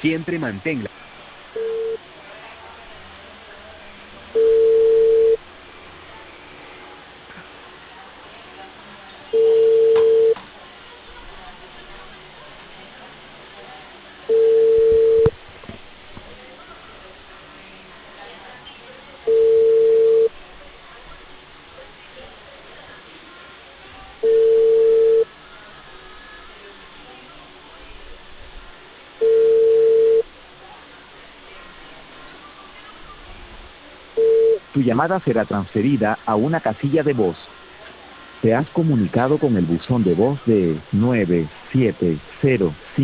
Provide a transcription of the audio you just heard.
Siempre manténla. Tu llamada será transferida a una casilla de voz. Te has comunicado con el buzón de voz de 9705.